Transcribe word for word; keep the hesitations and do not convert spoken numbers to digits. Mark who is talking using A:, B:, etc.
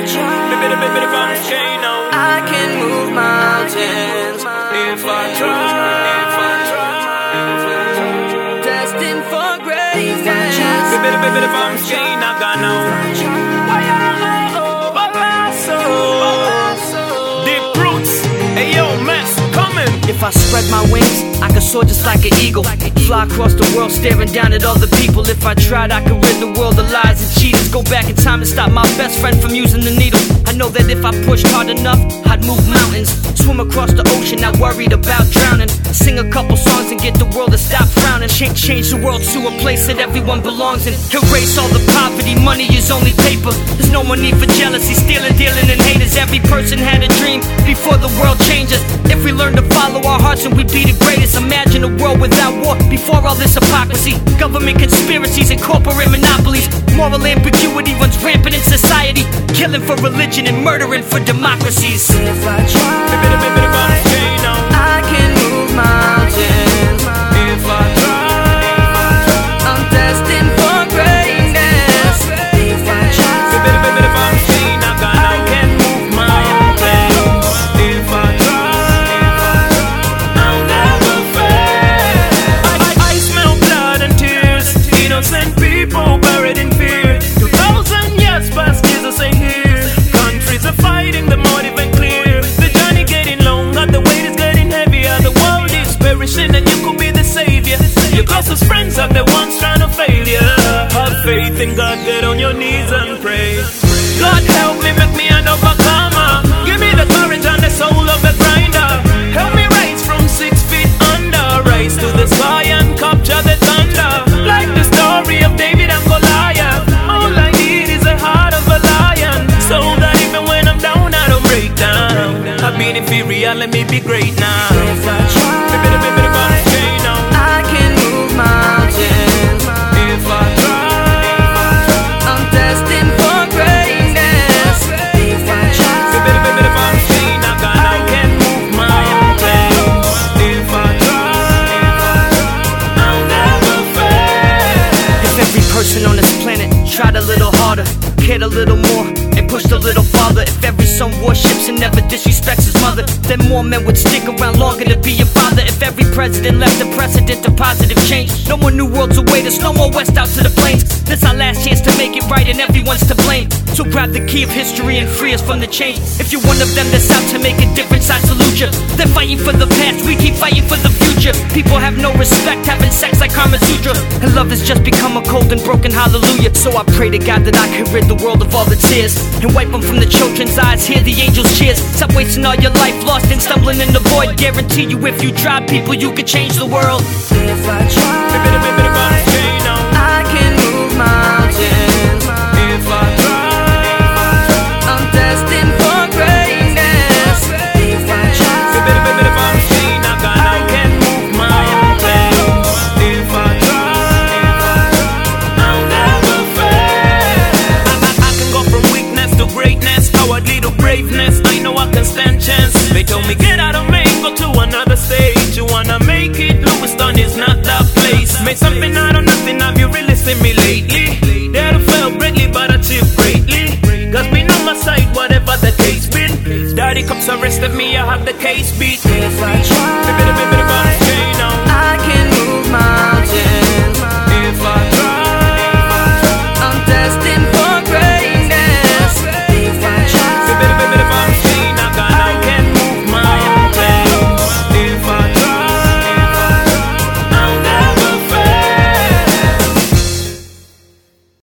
A: I can move mountains if I try. Destined for greatness.
B: Deep roots, hey yo, mess, coming.
A: If I spread my wings, I could soar just like an eagle. Fly across the world staring down at other people. If I tried, I could rid the world of lies and cheaters. Go back in time and stop my best friend from using the needle. I know that if I pushed hard enough, I'd move mountains. Swim across the ocean, not worried about drowning. Sing a couple songs and get the world to stop frowning. Change, change the world to a place that everyone belongs in. Erase all the poverty, money is only paper. There's no more need for jealousy, stealing, dealing, and haters. Every person had a dream before the world changes. If we learn to follow our hearts and we'd be the greatest. Imagine a world without war, before all this hypocrisy. Government conspiracies and corporate monopolies. Moral ambiguity runs rampant in society. Killing for religion and murdering for democracies. If I try, I can move mountains. If I try, I'm destined for greatness. If I try, I can move mountains. If I try, I'll never fail.
B: I, I smell blood and tears. Innocent people buried in fear. Two thousand years past, Jesus ain't here. Countries are fighting, the motive ain't clear. The journey getting longer, the weight is getting heavier. The world is perishing and you could be the savior. Your closest friends are the ones trying to fail you. Have faith in God, get on your knees and pray. God help me, make me an overcomer. Give me the courage and the soul of a grinder. Help me rise from six feet under. Rise to the sky and capture the thunder. Like the story of David and Goliath. All I need is the heart of a lion, so that even when I'm down, I don't break down. I've been inferior, let me be great now.
A: If I try, I can move mountains. If I try, I'm destined for greatness. If I try, I can move mountains. If I try, I'll never fail.
C: If every person on this planet tried a little harder, cared a little more, and pushed a little farther. If every son worships and never disrespects his mother, then more men would stick around longer to be your father. If every president left a precedent of positive change, no more new worlds await us, no more west out to the plains. This our last chance to make it right and everyone's to blame. So grab the key of history and free us from the chains. If you're one of them that's out to make a difference, I salute you. They're fighting for the past, we keep fighting for the future. People have no respect, having sex like Kama Sutra, and love has just become a cold and broken hallelujah. So I pray to God that I can rid the world of all the tears and wipe them from the children's eyes, hear the angels' cheers. Stop wasting all your life lost and stumbling in the void. Guarantee you if you try, people, you could change the world.
A: If I try, I can move mountains. If I try, I'm destined for greatness. If I try, I can move mountains. If I try, I'll never fail.
B: I, I can go from weakness to greatness, cowardly to braveness. I know I can stand chance. They told me get out of Maine, go to another stage. You wanna make it, Lewiston is not that place. Made something out of nothing, have you really seen me lately? There to fail greatly, but achieve greatly. God's been on my side, whatever the case been. Daddy cops arrested me, I have the case beat.
A: If I try,